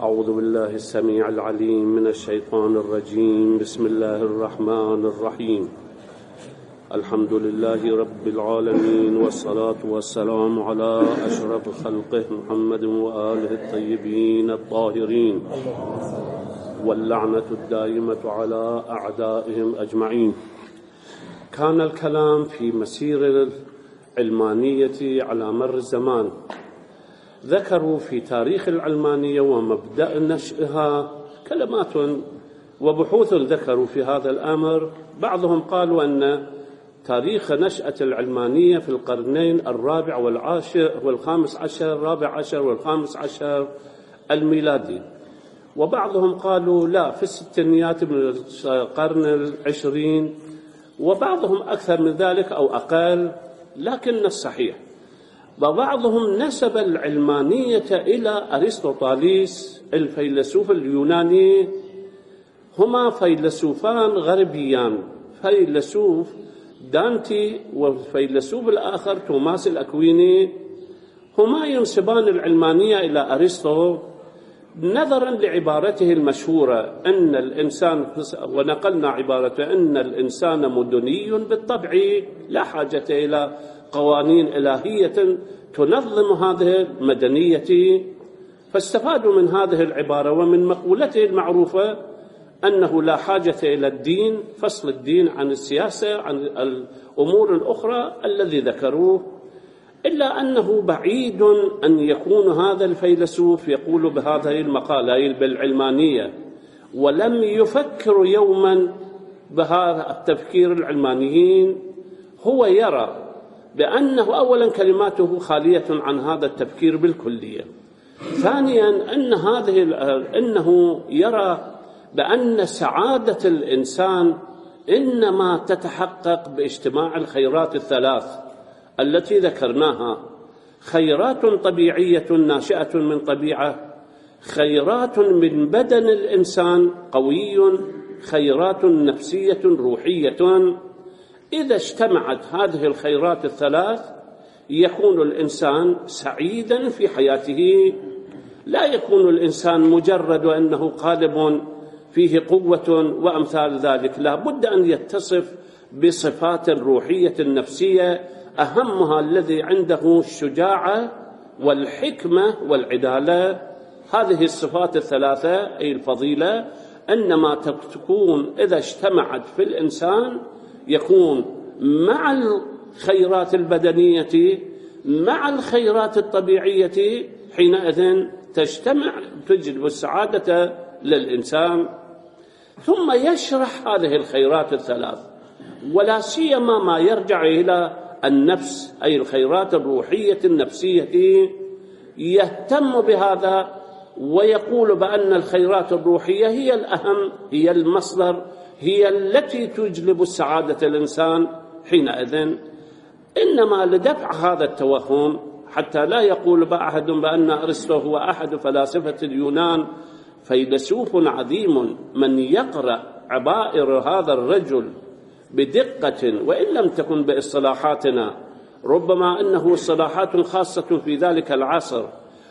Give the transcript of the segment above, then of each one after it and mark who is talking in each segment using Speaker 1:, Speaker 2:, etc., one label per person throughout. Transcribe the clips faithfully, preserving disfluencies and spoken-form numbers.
Speaker 1: أعوذ بالله السميع العليم من الشيطان الرجيم. بسم الله الرحمن الرحيم. الحمد لله رب العالمين، والصلاة والسلام على أشرف خلقه محمد وآله الطيبين الطاهرين، واللعنة الدائمة على أعدائهم أجمعين. كان الكلام في مسير العلمانية على مر الزمان. ذكروا في تاريخ العلمانية ومبدأ نشأها كلمات وبحوث ذكروا في هذا الأمر. بعضهم قالوا أن تاريخ نشأة العلمانية في القرنين الرابع والعاشر والخامس عشر الرابع عشر والخامس عشر الميلادي، وبعضهم قالوا لا، في الستينيات من القرن العشرين، وبعضهم أكثر من ذلك أو أقل، لكن الصحيح وبعضهم نسب العلمانية إلى أرسطوطاليس الفيلسوف اليوناني. هما فيلسوفان غربيان، فيلسوف دانتي والفيلسوف الآخر توماس الأكويني، هما ينسبان العلمانية إلى أرسطو نظرا لعبارته المشهورة أن الإنسان، ونقلنا عبارته، أن الإنسان مدني بالطبع لا حاجة إلى قوانين إلهية تنظم هذه المدنية. فاستفادوا من هذه العبارة ومن مقولته المعروفة أنه لا حاجة إلى الدين، فصل الدين عن السياسة عن الأمور الأخرى الذي ذكروه. إلا أنه بعيد أن يكون هذا الفيلسوف يقول بهذه المقالة بالعلمانية ولم يفكر يوما بهذا التفكير العلمانيين. هو يرى بأنه أولا كلماته خالية عن هذا التفكير بالكلية. ثانيا أن هذه أنه يرى بأن سعادة الإنسان إنما تتحقق باجتماع الخيرات الثلاث التي ذكرناها: خيرات طبيعية ناشئة من طبيعة، خيرات من بدن الإنسان قوي، خيرات نفسية روحية. إذا اجتمعت هذه الخيرات الثلاث يكون الإنسان سعيدا في حياته. لا يكون الإنسان مجرد وأنه قالب فيه قوة وأمثال ذلك، لا بد أن يتصف بصفات روحية نفسية، أهمها الذي عنده الشجاعة والحكمة والعدالة. هذه الصفات الثلاثة أي الفضيلة إنما تكون إذا اجتمعت في الإنسان يكون مع الخيرات البدنية مع الخيرات الطبيعية، حينئذ تجتمع تجلب السعادة للإنسان. ثم يشرح هذه الخيرات الثلاث، ولا سيما ما يرجع إلى النفس أي الخيرات الروحية النفسية، يهتم بهذا ويقول بأن الخيرات الروحية هي الأهم، هي المصدر، هي التي تجلب السعادة الإنسان. حينئذ إنما لدفع هذا التوهم حتى لا يقول أحد بأن أرسطو هو أحد فلاسفة اليونان فيلسوف عظيم. من يقرأ عبائر هذا الرجل بدقة وإن لم تكن باصطلاحاتنا، ربما أنه اصطلاحات خاصة في ذلك العصر،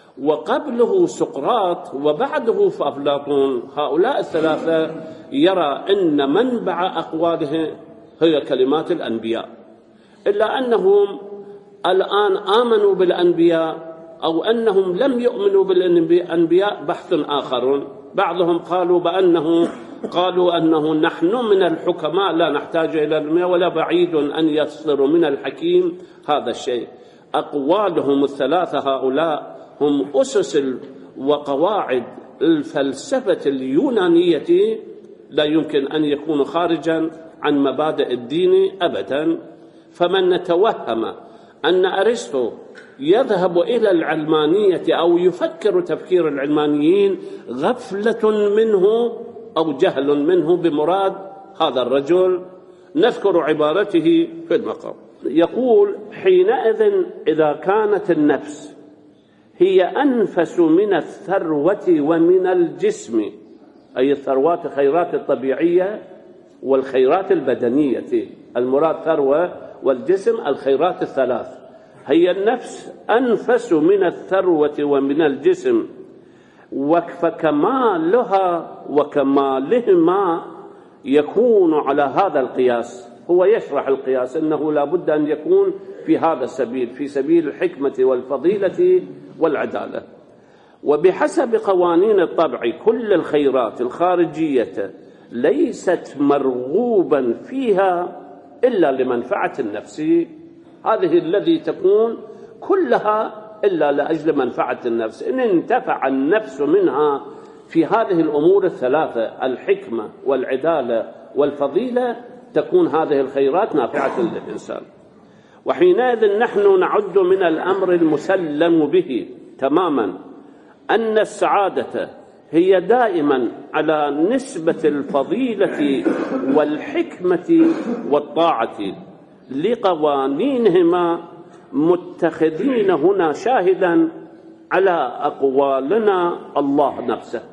Speaker 1: وقبله سقراط وبعده أفلاطون، هؤلاء الثلاثة يرى أن منبع أقواله هي كلمات الأنبياء. إلا أنهم الآن آمنوا بالأنبياء أو أنهم لم يؤمنوا بالأنبياء بحث آخر. بعضهم قالوا بأنه قالوا أنه نحن من الحكماء لا نحتاج إلى الأنبياء، ولا بعيد أن يصدر من الحكيم هذا الشيء. أقوالهم الثلاثة هؤلاء هم أسس وقواعد الفلسفة اليونانية، لا يمكن أن يكون خارجا عن مبادئ الدين أبدا. فمن توهم أن أرسطو يذهب إلى العلمانية أو يفكر تفكير العلمانيين غفلة منه أو جهل منه بمراد هذا الرجل. نذكر عبارته في المقام. يقول: حينئذ إذا كانت النفس هي أنفس من الثروة ومن الجسم، أي الثروات خيرات الطبيعية والخيرات البدنية، المراد ثروة والجسم الخيرات الثلاث، هي النفس أنفس من الثروة ومن الجسم، فكمالها وكمالهما يكون على هذا القياس. هو يشرح القياس أنه لا بد أن يكون في هذا السبيل، في سبيل الحكمة والفضيلة والعدالة. وبحسب قوانين الطبع كل الخيرات الخارجية ليست مرغوبا فيها إلا لمنفعة النفس. هذه الذي تكون كلها إلا لأجل منفعة النفس. إن انتفع النفس منها في هذه الأمور الثلاثة، الحكمة والعدالة والفضيلة، تكون هذه الخيرات نافعة للإنسان. وحينئذ نحن نعد من الأمر المسلم به تماما أن السعادة هي دائما على نسبة الفضيلة والحكمة والطاعة لقوانينهما، متخذين هنا شاهدا على أقوالنا الله نفسه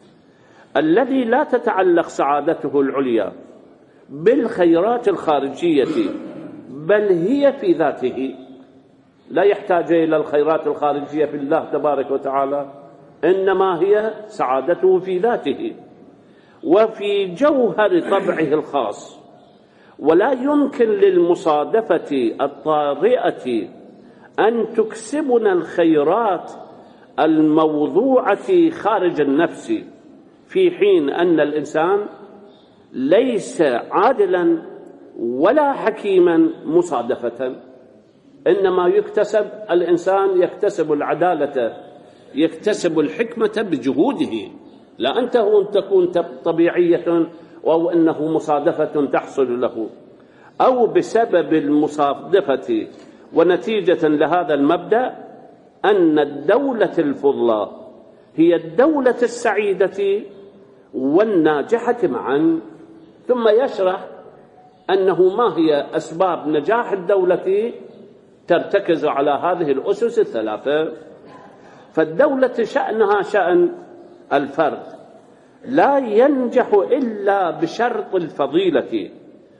Speaker 1: الذي لا تتعلق سعادته العليا بالخيرات الخارجية، بل هي في ذاته. لا يحتاج إلى الخيرات الخارجية في الله تبارك وتعالى، إنما هي سعادته في ذاته وفي جوهر طبعه الخاص. ولا يمكن للمصادفة الطارئة أن تكسبنا الخيرات الموضوعة خارج النفس، في حين أن الإنسان ليس عادلا ولا حكيما مصادفة، إنما يكتسب الإنسان، يكتسب العدالة، يكتسب الحكمة بجهوده، لا أنته أن تكون طبيعية أو أنه مصادفة تحصل له، أو بسبب المصادفة. ونتيجة لهذا المبدأ أن الدولة الفضلى هي الدولة السعيدة والناجحة معا. ثم يشرح أنه ما هي أسباب نجاح الدولة، ترتكز على هذه الأسس الثلاثة. فالدولة شأنها شأن الفرد، لا ينجح إلا بشرط الفضيلة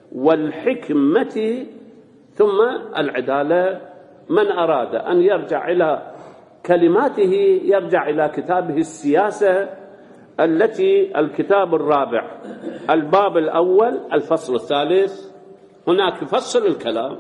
Speaker 1: والحكمة ثم العدالة. من أراد أن يرجع إلى كلماته يرجع إلى كتابه السياسة، التي الكتاب الرابع الباب الأول الفصل الثالث، هناك فصل الكلام.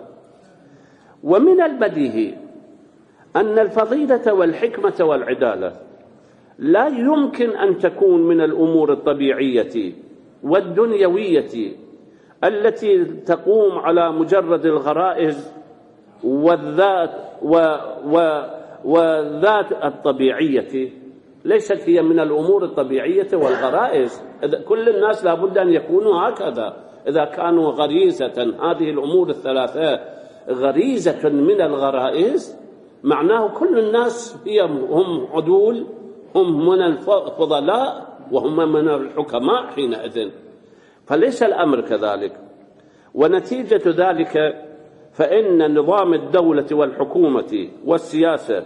Speaker 1: ومن البديهي أن الفضيلة والحكمة والعدالة لا يمكن أن تكون من الأمور الطبيعية والدنيوية التي تقوم على مجرد الغرائز والذات و و والذات الطبيعية. ليست هي من الأمور الطبيعية والغرائز. كل الناس لابد أن يكونوا هكذا. إذا كانوا غريزة، هذه الأمور الثلاثة غريزة من الغرائز، معناه كل الناس هي هم عدول، هم من الفضلاء وهم من الحكماء حينئذ. فليس الأمر كذلك. ونتيجة ذلك فإن نظام الدولة والحكومة والسياسة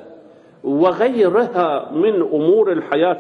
Speaker 1: وغيرها من أمور الحياة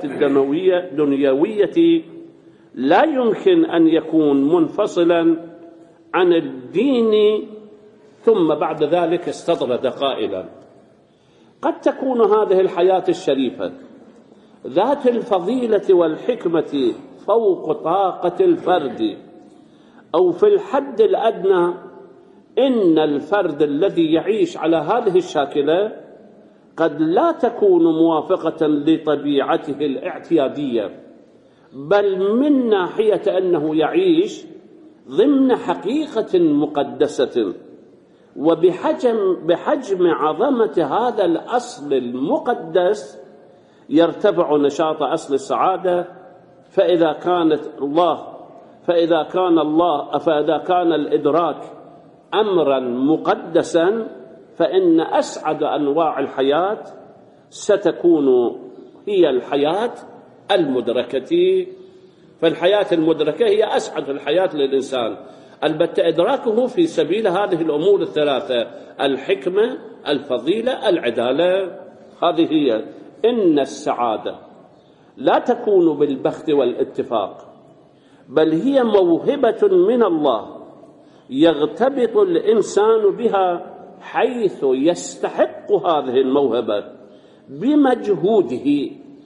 Speaker 1: الدنيوية لا يمكن أن يكون منفصلا عن الدين. ثم بعد ذلك استطرد قائلا: قد تكون هذه الحياة الشريفة ذات الفضيلة والحكمة فوق طاقة الفرد، أو في الحد الأدنى إن الفرد الذي يعيش على هذه الشاكلة قد لا تكون موافقة لطبيعته الاعتيادية، بل من ناحية أنه يعيش ضمن حقيقة مقدسة. وبحجم بحجم عظمة هذا الأصل المقدس يرتفع نشاط أصل السعادة. فإذا كانت الله فإذا كان الله فإذا كان الإدراك أمرا مقدسا، فإن أسعد أنواع الحياة ستكون هي الحياة المدركة. فالحياة المدركة هي أسعد الحياة للإنسان، البتة إدراكه في سبيل هذه الأمور الثلاثة: الحكمة، الفضيلة، العدالة. هذه هي. إن السعادة لا تكون بالبخت والاتفاق، بل هي موهبة من الله يغتبط الإنسان بها حيث يستحق هذه الموهبة بمجهوده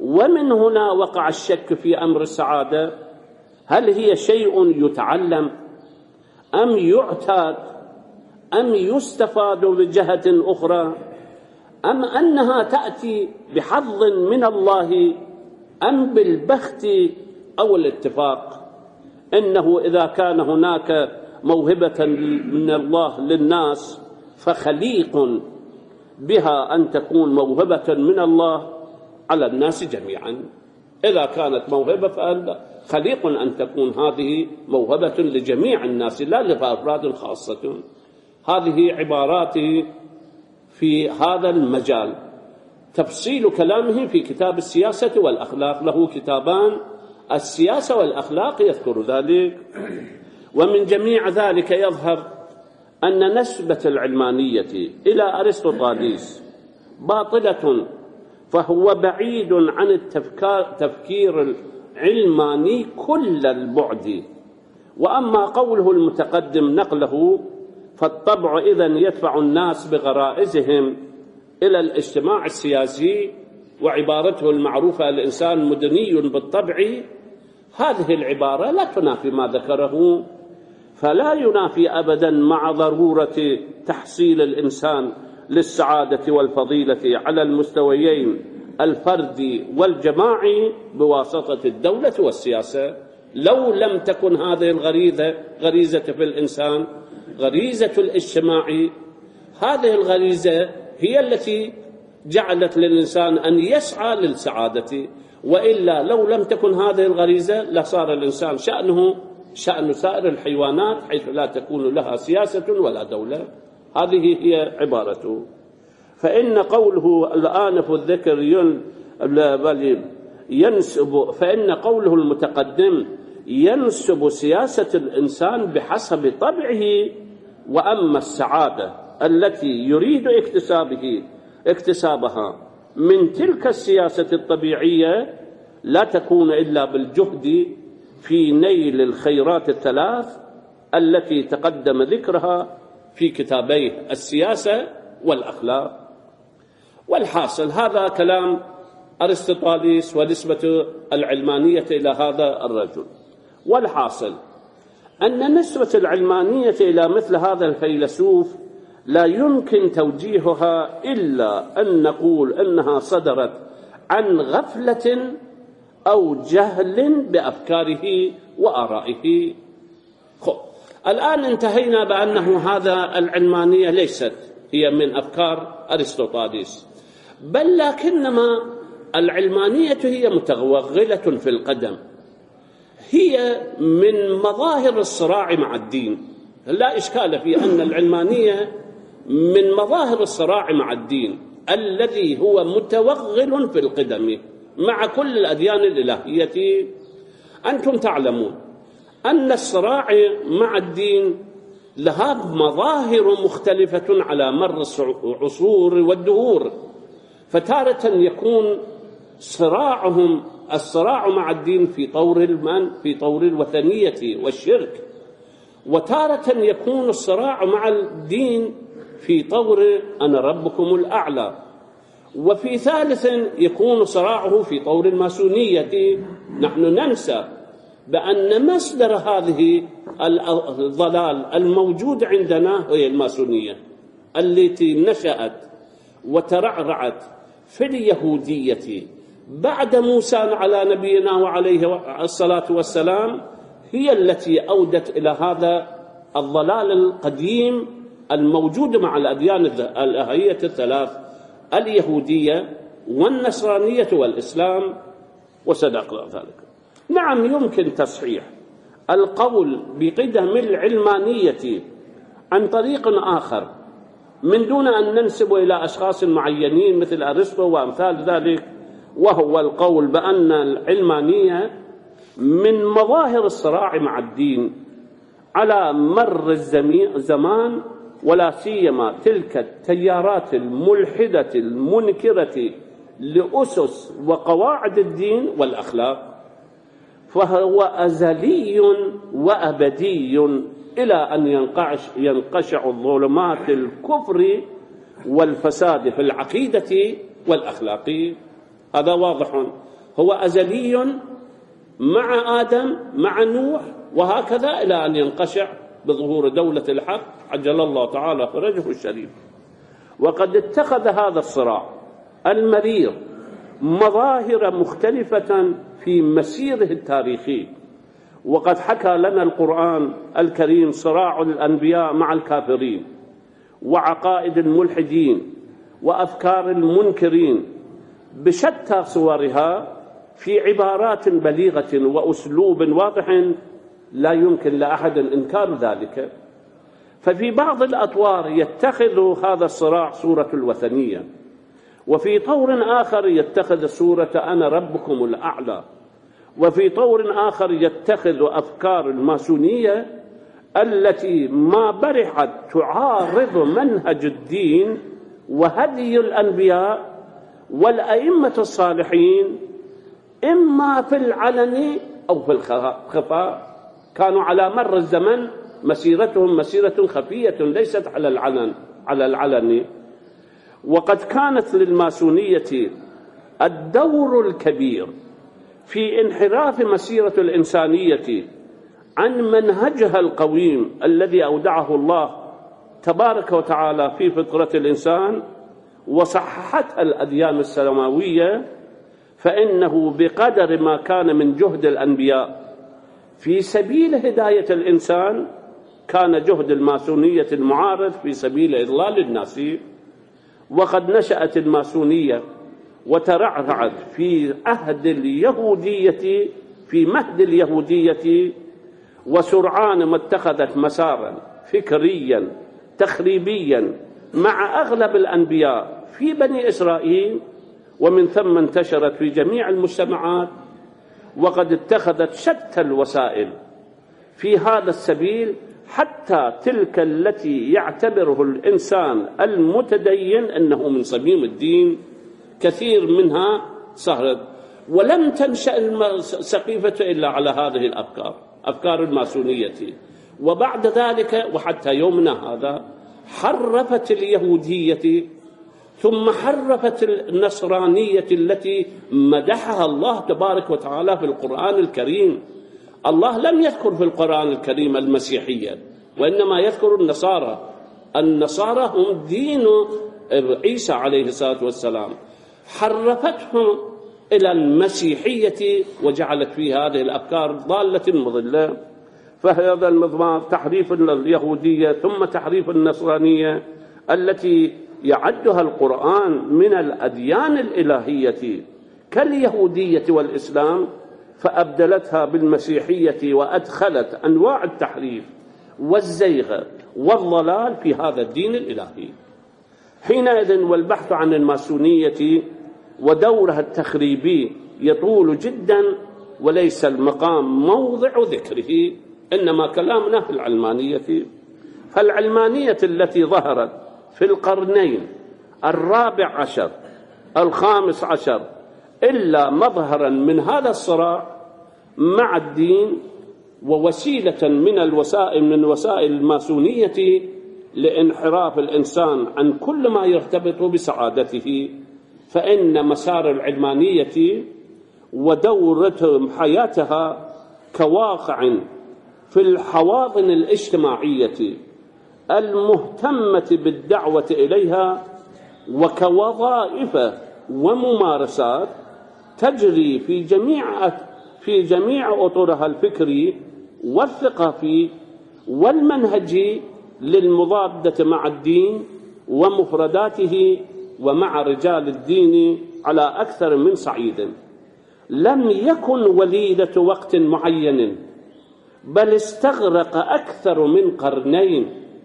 Speaker 1: ومن هنا وقع الشك في أمر السعادة، هل هي شيء يتعلم أم يعتاد أم يستفاد بجهة أخرى، أم أنها تأتي بحظ من الله أم بالبخت أو الاتفاق؟ إنه إذا كان هناك موهبة من الله للناس فخليق بها أن تكون موهبة من الله على الناس جميعا. إذا كانت موهبة فخليق أن تكون هذه موهبة لجميع الناس لا لأفراد خاصة. هذه عباراتي في هذا المجال. تفصيل كلامه في كتاب السياسة والأخلاق، له كتابان، السياسة والأخلاق يذكر ذلك. ومن جميع ذلك يظهر أن نسبة العلمانية إلى أرسطوطاليس باطلة، فهو بعيد عن التفكير العلماني كل البعد. وأما قوله المتقدم نقله، فالطبع إذن يدفع الناس بغرائزهم إلى الاجتماع السياسي، وعبارته المعروفة الإنسان مدني بالطبع، هذه العبارة لا تنافي ما ذكره، فلا ينافي أبدا مع ضرورة تحصيل الإنسان للسعادة والفضيلة على المستويين الفردي والجماعي بواسطة الدولة والسياسة. لو لم تكن هذه الغريزة غريزة في الإنسان، غريزة الاجتماع، هذه الغريزة هي التي جعلت للإنسان أن يسعى للسعادة، وإلا لو لم تكن هذه الغريزة لصار الإنسان شأنه شأن سائر الحيوانات، حيث لا تكون لها سياسة ولا دولة. هذه هي عبارته. فإن قوله الآنف الذكر ينسب فإن قوله المتقدم ينسب سياسة الإنسان بحسب طبعه، وأما السعادة التي يريد اكتسابه اكتسابها من تلك السياسة الطبيعية لا تكون إلا بالجهد في نيل الخيرات الثلاث التي تقدم ذكرها في كتابيه السياسة والأخلاق. والحاصل هذا كلام أرسطوطاليس ونسبة العلمانية إلى هذا الرجل. والحاصل أن نسبة العلمانية إلى مثل هذا الفيلسوف لا يمكن توجيهها إلا أن نقول أنها صدرت عن غفلة أو جهل بأفكاره وآرائه. خب الآن انتهينا بأنه هذا العلمانية ليست هي من أفكار أرسطوطاليس، بل لكنما العلمانية هي متغلغلة في القدم، هي من مظاهر الصراع مع الدين. لا إشكال في أن العلمانية من مظاهر الصراع مع الدين الذي هو متوغل في القدم مع كل الأديان الإلهية. أنتم تعلمون أن الصراع مع الدين لها مظاهر مختلفة على مر العصور والدهور، فتارة يكون صراعهم الصراع مع الدين في طور المن في طور الوثنية والشرك، وتارة يكون الصراع مع الدين في طور أنا ربكم الأعلى، وفي ثالث يكون صراعه في طور الماسونية. نحن ننسى بأن مصدر هذه الضلال الموجود عندنا هي الماسونية التي نشأت وترعرعت في اليهودية بعد موسى على نبينا وعليه الصلاة والسلام، هي التي أودت إلى هذا الضلال القديم الموجود مع الأديان الإلهية الثلاث، اليهودية والنصرانية والإسلام، وصدق ذلك. نعم يمكن تصحيح القول بقدم العلمانية عن طريق آخر من دون أن ننسب إلى أشخاص معينين مثل أرسطو وأمثال ذلك، وهو القول بأن العلمانية من مظاهر الصراع مع الدين على مر الزمان، ولا سيما تلك التيارات الملحدة المنكرة لأسس وقواعد الدين والأخلاق، فهو أزلي وأبدي إلى أن ينقش ينقشع الظلمات الكفر والفساد في العقيدة والأخلاق. هذا واضح. هو أزلي مع آدم مع نوح، وهكذا إلى أن ينقشع بظهور دولة الحق عجل الله تعالى فرجه الشريف. وقد اتخذ هذا الصراع المرير مظاهر مختلفة في مسيره التاريخي، وقد حكى لنا القرآن الكريم صراع الأنبياء مع الكافرين، وعقائد الملحدين، وأفكار المنكرين بشتى صورها في عبارات بليغة وأسلوب واضح لا يمكن لأحد إنكار ذلك. ففي بعض الأطوار يتخذ هذا الصراع صورة الوثنية، وفي طور آخر يتخذ صورة أنا ربكم الأعلى، وفي طور آخر يتخذ أفكار الماسونية التي ما برحت تعارض منهج الدين وهدي الأنبياء والأئمة الصالحين، إما في العلن أو في الخفاء. كانوا على مر الزمن مسيرتهم مسيرة خفية ليست على العلن على العلن. وقد كانت للماسونية الدور الكبير في انحراف مسيرة الإنسانية عن منهجها القويم الذي أودعه الله تبارك وتعالى في فطرة الإنسان وصححتها الأديان السماوية. فإنه بقدر ما كان من جهد الأنبياء في سبيل هداية الإنسان، كان جهد الماسونية المعارض في سبيل إضلال الناس. وقد نشأت الماسونية وترعرعت في عهد اليهودية في مهد اليهودية، وسرعان ما اتخذت مسارا فكريا تخريبيا مع أغلب الأنبياء في بني إسرائيل، ومن ثم انتشرت في جميع المجتمعات. وقد اتخذت شتى الوسائل في هذا السبيل، حتى تلك التي يعتبره الإنسان المتدين أنه من صميم الدين كثير منها صهرت. ولم تنشأ السقيفة إلا على هذه الأفكار، أفكار الماسونية. وبعد ذلك وحتى يومنا هذا حرفت اليهودية، ثم حرفت النصرانية التي مدحها الله تبارك وتعالى في القرآن الكريم. الله لم يذكر في القرآن الكريم المسيحية، وإنما يذكر النصارى. النصارى هم دين عيسى عليه الصلاة والسلام، حرفتهم إلى المسيحية وجعلت في هذه الأفكار ضالة مضلة. فهذا المضمار تحريف اليهودية ثم تحريف النصرانية التي يعدها القرآن من الأديان الإلهية كاليهودية والإسلام، فأبدلتها بالمسيحية وأدخلت أنواع التحريف والزيغ والضلال في هذا الدين الإلهي. حينئذ والبحث عن الماسونية ودورها التخريبي يطول جدا، وليس المقام موضع ذكره، إنما كلامنا في العلمانية. فالعلمانية التي ظهرت في القرنين الرابع عشر الخامس عشر إلا مظهرا من هذا الصراع مع الدين، ووسيلة من الوسائل من وسائل الماسونية لانحراف الإنسان عن كل ما يرتبط بسعادته. فإن مسار العلمانية ودورتهم حياتها كواقع في الحواضن الاجتماعية المهتمة بالدعوة إليها، وكوظائف وممارسات تجري في جميع في جميع أطرها الفكري والثقافي والمنهجي للمضادة مع الدين ومفرداته ومع رجال الدين على أكثر من صعيد. لم يكن وليدة وقت معين، بل استغرق أكثر من قرنين،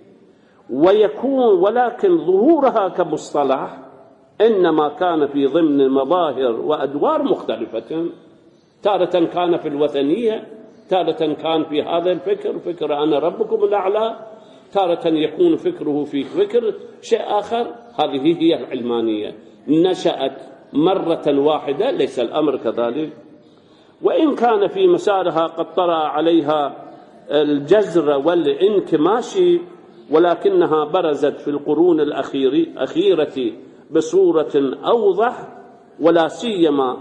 Speaker 1: ويكون ولكن ظهورها كمصطلح إنما كان في ضمن مظاهر وأدوار مختلفة. تارة كان في الوثنية، تارة كان في هذا الفكر، فكر أنا ربكم الأعلى، تارة يكون فكره في فكر شيء آخر. هذه هي العلمانية، نشأت مرة واحدة، ليس الأمر كذلك. وإن كان في مسارها قد طرأ عليها الجزر والانكماش، ولكنها برزت في القرون الأخيرة بصورة أوضح، ولا سيما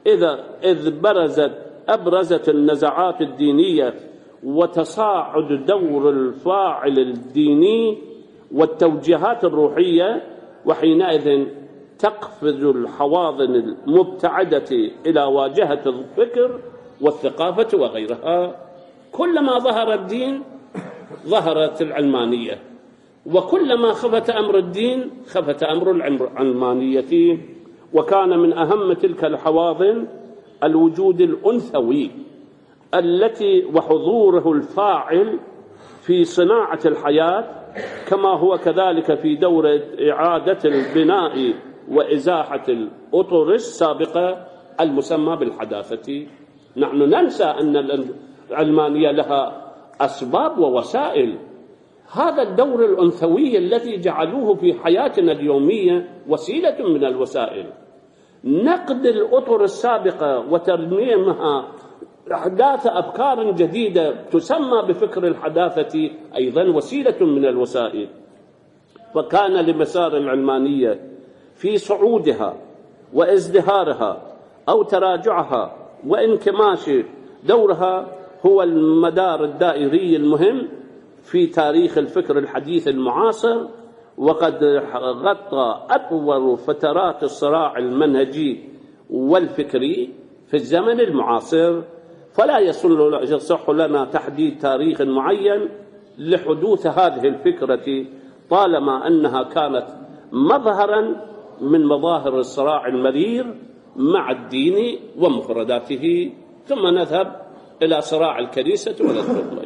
Speaker 1: إذا إذ برزت أبرزت النزعات الدينية وتصاعد دور الفاعل الديني والتوجيهات الروحية، وحينئذ تقفز الحواضن المبتعدة إلى واجهة الفكر والثقافة وغيرها. كلما ظهر الدين ظهرت العلمانية، وكلما خفت أمر الدين خفت أمر العلمانية. وكان من أهم تلك الحواضن الوجود الأنثوي التي وحضوره الفاعل في صناعة الحياة، كما هو كذلك في دور إعادة البناء وإزاحة الأطر السابقة المسمى بالحداثة. نحن ننسى أن العلمانية لها أسباب ووسائل. هذا الدور الأنثوي الذي جعلوه في حياتنا اليومية وسيلة من الوسائل. نقد الأطر السابقة وترميمها إحداث أفكار جديدة تسمى بفكر الحداثة أيضا وسيلة من الوسائل. فكان لمسار العلمانية في صعودها وازدهارها أو تراجعها وانكماش دورها هو المدار الدائري المهم في تاريخ الفكر الحديث المعاصر، وقد غطى أطول فترات الصراع المنهجي والفكري في الزمن المعاصر. فلا يصح لنا تحديد تاريخ معين لحدوث هذه الفكرة طالما أنها كانت مظهرا من مظاهر الصراع المرير مع الدين ومفرداته. ثم نذهب إلى صراع الكنيسة والدولة.